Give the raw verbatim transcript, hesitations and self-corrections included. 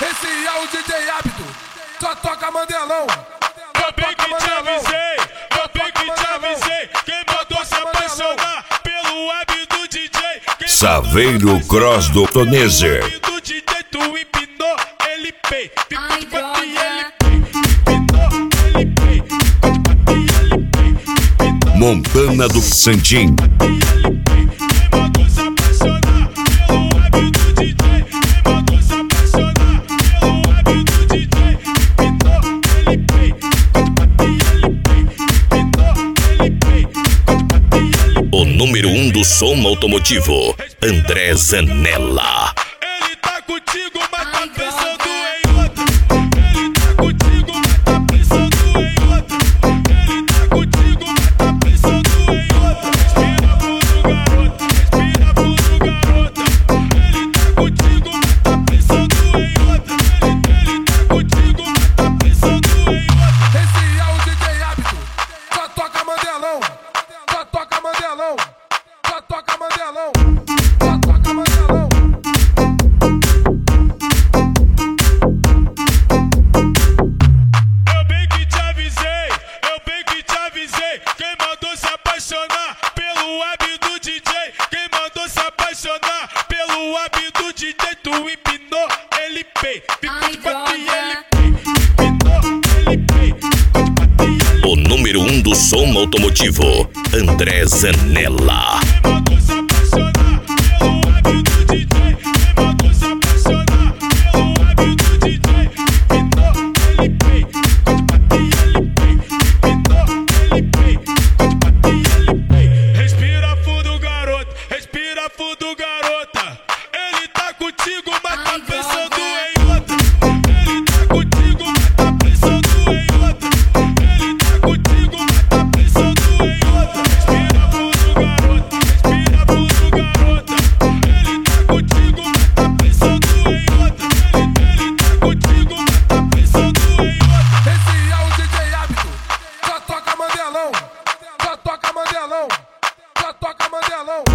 Esse é o D J Hábito, só toca Mandelão. Eu bem que te avisei, eu bem que te avisei. Quem mandou se apaixonar pelo hábito do D J? Saveiro Cross do Tonezer. O D J tu empinou, ele pei. Ai, droga. Montana do Santim. O número um do som automotivo, André Zanella. Ele tá contigo, mas tá pensando em outra. Ele tá contigo, mas tá pensando em outra. Ele tá contigo, mas tá pensando em outra. Respira fundo, garota. Respira fundo, garota. Ele tá contigo, mas tá pensando em outra. Ele tá contigo, mas tá pensando em outra. Esse é o D J Hábito, só toca Mandelão. Só toca Mandelão. Só toca Mandelão. Só toca Mandelão. Eu bem que te avisei, eu bem que te avisei. Quem mandou se apaixonar pelo hábito do D J? Quem mandou se apaixonar pelo hábito do D J? Tu empinou, ele pei. Ai, droga. O número um do som automotivo, André Zanella. Quem mandou se apaixonar pelo hábito do D J? Quem mandou se apaixonar pelo hábito do D J? Empinou, ele pei. Ele pei. Empinou, ele pei. Ele pei. Respira fundo, garoto. Respira fundo, garota. Ele tá contigo, mas tá Ai, pensando droga. em outra. Ele tá contigo, mas tá pensando em outra. Ele tá contigo, mas tá pensando em outra. Respira fundo, garota. Respira fundo, garota. Ele tá contigo, mas tá pensando em outra. Ele tá contigo, mas tá pensando em outra. Esse é o D J Hábito, só toca Mandelão. Só toca Mandelão. Só toca Mandelão.